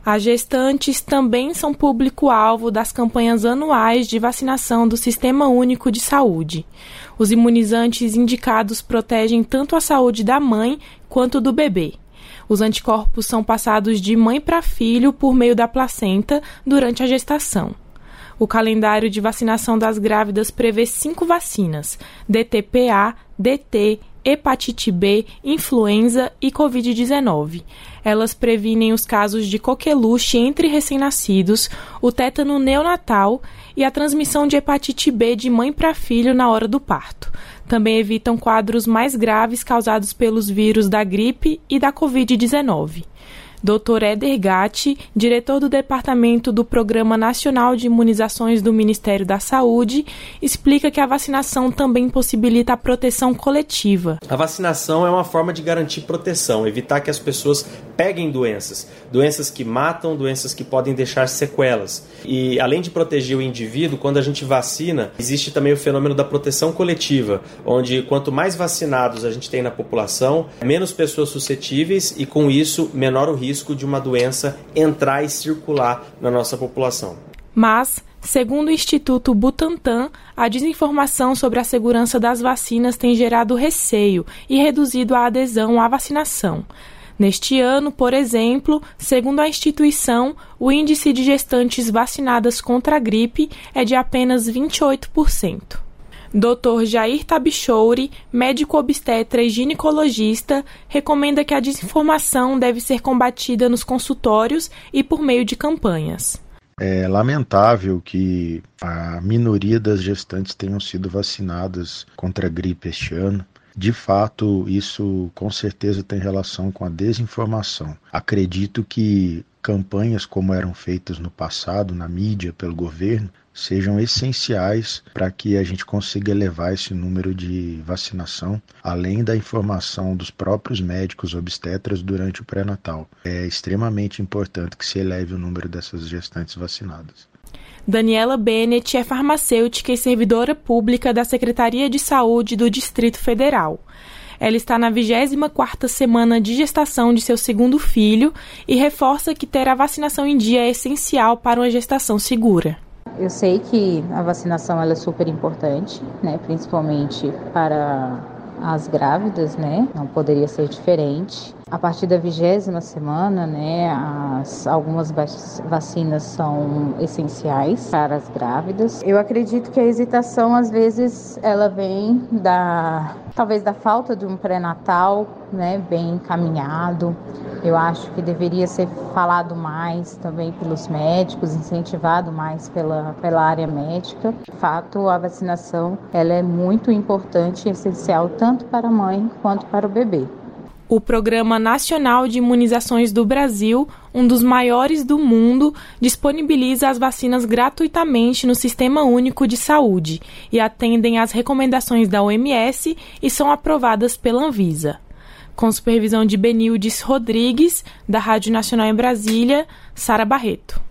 As gestantes também são público-alvo das campanhas anuais de vacinação do Sistema Único de Saúde. Os imunizantes indicados protegem tanto a saúde da mãe quanto do bebê. Os anticorpos são passados de mãe para filho por meio da placenta durante a gestação. O calendário de vacinação das grávidas prevê 5 vacinas: DTPA, DT, hepatite B, influenza e Covid-19. Elas previnem os casos de coqueluche entre recém-nascidos, o tétano neonatal e a transmissão de hepatite B de mãe para filho na hora do parto. Também evitam quadros mais graves causados pelos vírus da gripe e da Covid-19. Dr. Éder Gatti, diretor do Departamento do Programa Nacional de Imunizações do Ministério da Saúde, explica que a vacinação também possibilita a proteção coletiva. A vacinação é uma forma de garantir proteção, evitar que as pessoas peguem doenças que matam, doenças que podem deixar sequelas. E além de proteger o indivíduo, quando a gente vacina, existe também o fenômeno da proteção coletiva, onde quanto mais vacinados a gente tem na população, menos pessoas suscetíveis e com isso menor o risco de uma doença entrar e circular na nossa população. Mas, segundo o Instituto Butantan, a desinformação sobre a segurança das vacinas tem gerado receio e reduzido a adesão à vacinação. Neste ano, por exemplo, segundo a instituição, o índice de gestantes vacinadas contra a gripe é de apenas 28%. Dr. Jair Tabichouri, médico obstetra e ginecologista, recomenda que a desinformação deve ser combatida nos consultórios e por meio de campanhas. É lamentável que a minoria das gestantes tenham sido vacinadas contra a gripe este ano. De fato, isso com certeza tem relação com a desinformação. Acredito que campanhas como eram feitas no passado, na mídia, pelo governo, sejam essenciais para que a gente consiga elevar esse número de vacinação, além da informação dos próprios médicos obstetras durante o pré-natal. É extremamente importante que se eleve o número dessas gestantes vacinadas. Daniela Bennett é farmacêutica e servidora pública da Secretaria de Saúde do Distrito Federal. Ela está na 24ª semana de gestação de seu segundo filho e reforça que ter a vacinação em dia é essencial para uma gestação segura. Eu sei que a vacinação ela é super importante, né, principalmente para as grávidas, né, não poderia ser diferente. A partir da 20ª semana, né, algumas vacinas são essenciais para as grávidas. Eu acredito que a hesitação, às vezes, ela vem talvez da falta de um pré-natal, né, bem encaminhado. Eu acho que deveria ser falado mais também pelos médicos, incentivado mais pela área médica. De fato, a vacinação ela é muito importante e essencial tanto para a mãe quanto para o bebê. O Programa Nacional de Imunizações do Brasil, um dos maiores do mundo, disponibiliza as vacinas gratuitamente no Sistema Único de Saúde e atendem às recomendações da OMS e são aprovadas pela Anvisa. Com supervisão de Benildes Rodrigues, da Rádio Nacional em Brasília, Sara Barreto.